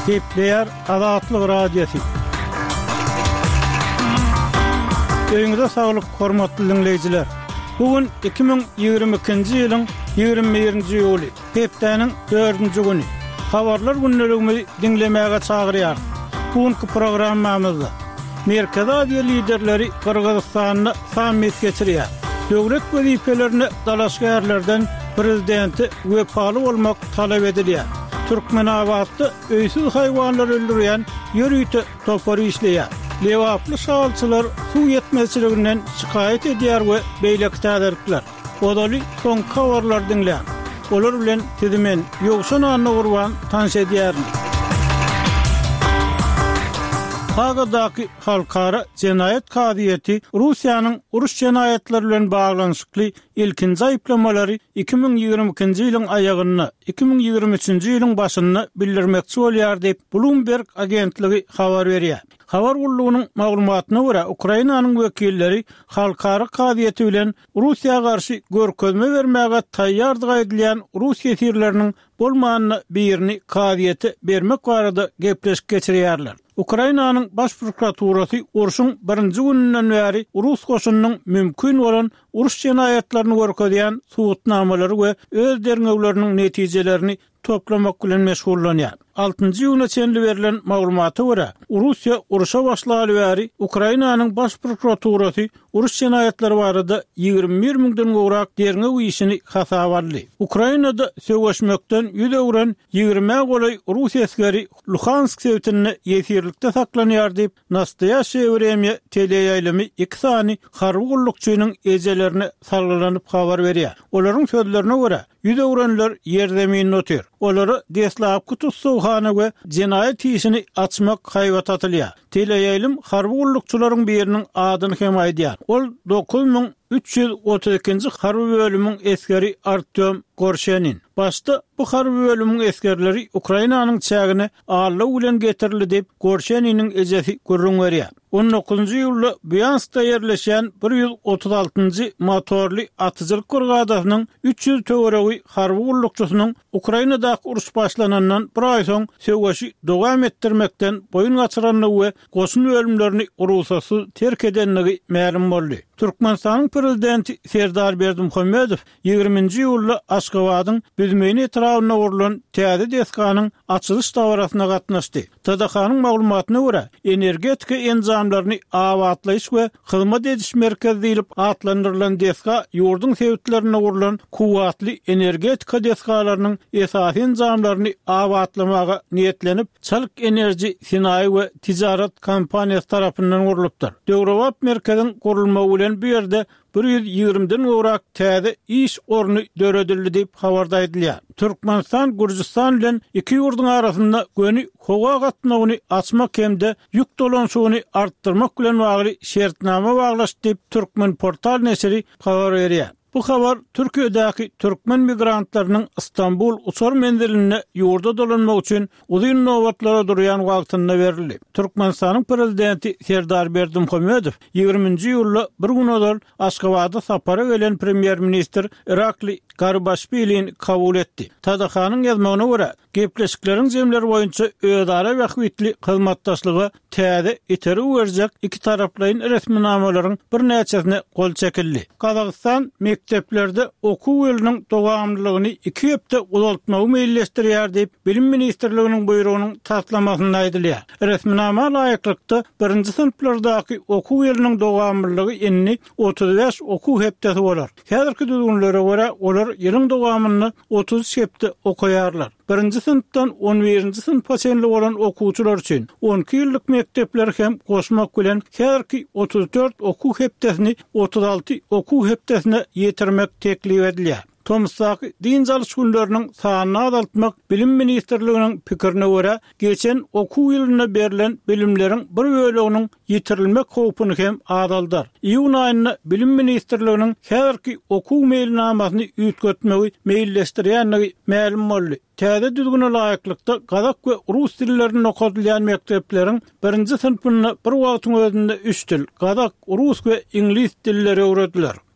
Kepler Azatlyk Radiosu. Öňüňizde saglyk, hormatly dinleýijiler. Bugün 2022-nji ýylyň 21-nji ýuly, hepdeniň 4-nji güni. Habarlar günlerimi dinlemäge çagyrýar. Bugünkü programmamyzda Merkez Aziýa liderleri Kyrgyzstanyna samit geçirýär. Döwlet wezipelerini dalaşgärlerden prezidenti wepaly bolmak talap edilýär. Türkmenabatda öýsüz haýwanlar öldürýän ýörüýte topary işleýär. Lewaply şagylçylar suw ýetmezçiliginden şikayet edýär we beýleki täderikler. Odaly soň habarlar dinleýär. Olar bilen tedimen ýokşan anna gurban tanış edýär. Hagadaky halkara jenayet kadiýeti Russiýanyň uruş jenayetleri bilen baglanyşykly ilkinji aýplamalary 2022-nji ýylyň aýagyna 2023-nji ýylyň başyna bildirmekçi bolýar diýip Bloomberg agentligi habar berýär. Habar gurulugynyň maglumatyna görä Ukrainanyň wekilleri halkara kadiýeti bilen Russiýa garşy görkezme bermäge taýýardyk edilýän Rus ýetirleriniň bolmanyny birini kadiýeti bermek barada gepleşik geçirýärler. Ukrainanyň baş prokuraturasy uruşyň 1-nji güninden bäri Rus goşunynyň mümkin bolan uruş jenayetlerini görkezýän subutnamalary we öz derňewleriniň netijelerini toplamak bilen meşgullanýar. 6-njy ýyla çenli berilen maglumata görä, Russiýa uruşa başlaly bäri Ukrainanyň baş prokuraturasy uruş jenayetleri barada 21.000-den gowrak derňew işini hasaba aldy. Ukrainada söwüşmekden ýüdegren 20 golay Rus eskeri Luhansk sewtine ýetirlikde saklanýar diýip Nastoyaşy Vremya teleýaýlamy 2 sany harby gullukçynyň ejelerini salgylanyp habar berýär. Olaryň sözlerine görä, ýüdegrenler ýerdemin noter. Olary deslapky tutsuwhana we jenayet işini açmak haýwat atylýar. Teleýaýlym harby gullukçylaryň biriniň adyny hem aýdýar. Ol 9332-nji harby bölümiň eskeri Artyom Gorshenin. Başda bu harby bölümiň eskerleri Ukrainanyň çägine ağırlyk bilen getirildi diýip Gorsheniň ejesi görüň berýär. 19-njy ýylda Bryanskda ýerleşen 136-njy motorly atyjylyk brigadasynyň 300 töweregi harby gullukçysynyň Ukrainadaky uruş başlanandan bir aý soň söwüşi dowam etdirmekden boyun gaçyranyny we goşun ölümlerini urusasy terk edenligi ma'lum boldy. Türkmenistanyň prezidenti Serdar Berdimuhammedow 20-nji ýylda Aşgabatyň Büzmeyni etrawyna urulan täze deskanyň açylyş dawrasyna gatnaşdy. TDH-nyň maglumatyna görä, energetika enzamlaryny awatlaýyş we hyzmat ediş merkezi diýilip atlandyrylan deska ýurdun sewitlerine urulan kuwatly energetika deskalarynyň esasy enzamlaryny awatlamaga niýetlenip, çalyk enerji sinaýy we tijarat kompaniýasy tarapyndan gurulypdyr. Döwrewap merkeziň gurulmagy bilen bu ýerde 120-den gowrak täze iş orny döredildi diýip habarda edilýär. Türkmenistan Gürjistan bilen iki ýurdun arasynda göni howa gatnagyny açmak hemde ýük dolanşygyny artdyrmak bilen bagly şertnama baglaşdy diýip Türkmen portal nesiri habar berýär. Bu habar Türkiýedäki türkmen migrantlarynyň Istanbul uçar menziline ýurda dolanmak üçin uzun nowatlara durýan wagtynda berildi. Türkmenistanyň prezidenti Serdar Berdimuhammedow 20-nji ýylda bir gün odal Aşgabada sapara gelen premier minister Irakli Garbaşpiliň kabul etdi. TDH-nyň ýazmagyna görä, gepleşikleriň jemleri boýunça öýdara we hüwitli hyzmatdaşlygy täze iteri berjek iki taraplaryň resminamalaryň bir näçesine gol çekildi. Kazakystan mekteplerde okuw ýylynyň dowamlylygyny 2 hepde uzaltmagy meýilleşdirýär diýip Bilim ministrliginiň buýrugynyň taslamasyna aýdylýar. Resminama laýyklykda 1-nji synplardaky okuw ýylynyň dowamlylygy enni 35 okuw hepdesi bolar. Häzirki düzgünlere görä olar ýylyň dowamyny 30 hepde okuýarlar. 1-nji synpdan 11-nji synpa çenli bolan okuwçylar üçin 12 ýyllyk mektepler hem goşmak bilen häzirki 34 okuw hepdesini 36 okuw hepdesine ýetirmek teklip edilýär. Tomsak din çalyş günleriniň sanyny azaltmak Bilim ministrliginiň pikirine görä, geçen okuw ýylyna berilen bilimleriň bir böleginiň ýitirilmek howpuny hem azaldyr. Iýun aýyna Bilim ministrliginiň häzirki okuw meýilnamasyny ýetgetmegi meýilleşdirýänligi ma'lum boldy. Täze düzgüne laýyklykda Kazak we Rus dillerini okadylýan mektepleriň 1-nji synpyna bir wagtyň özünde 3 dil, Kazak, Rus we Ingliz dilleri öwrediler.